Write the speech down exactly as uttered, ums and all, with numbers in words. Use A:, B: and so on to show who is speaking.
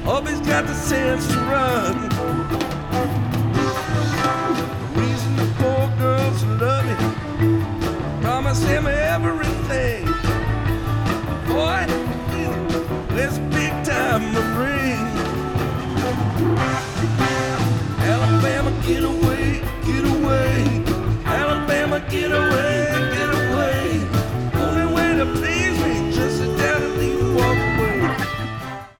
A: Hope he's got the sense to run. The reason the poor girls love him, promise him everything. Boy, this big time ring.